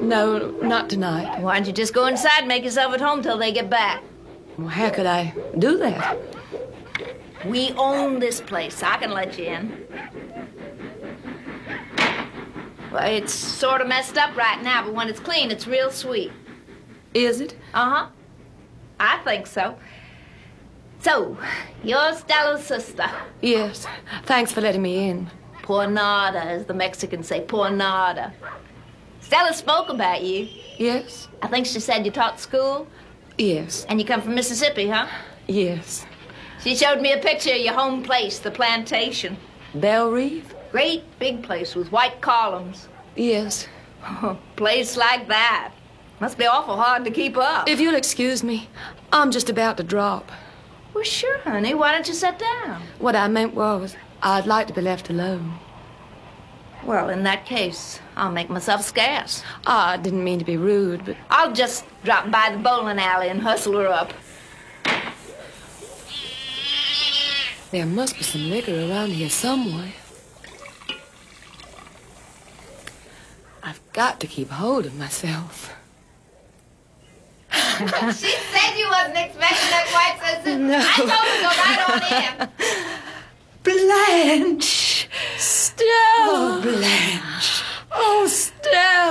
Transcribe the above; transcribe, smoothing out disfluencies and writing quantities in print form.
No, not tonight. Why don't you just go inside and make yourself at home till they get back? Well, how could I do that? We own this place. I can let you in. Well, it's sort of messed up right now, but when it's clean, it's real sweet. Is it? Uh-huh. I think so. So, you're Stella's sister. Yes. Thanks for letting me in. Por nada, as the Mexicans say, por nada. Stella spoke about you. Yes? I think she said you taught school. Yes. And you come from Mississippi, huh? Yes. She showed me a picture of your home place, the plantation. Belle Reeve? Great big place with white columns. Yes. Place like that. Must be awful hard to keep up. If you'll excuse me, I'm just about to drop. Well, sure, honey. Why don't you sit down? What I meant was, I'd like to be left alone. Well, in that case, I'll make myself scarce. I didn't mean to be rude, but... I'll just drop by the bowling alley and hustle her up. There must be some liquor around here somewhere. I've got to keep hold of myself. She said you wasn't expecting that quite so soon. No. I told her to go right on in. Blanche! Stella! Oh, Blanche.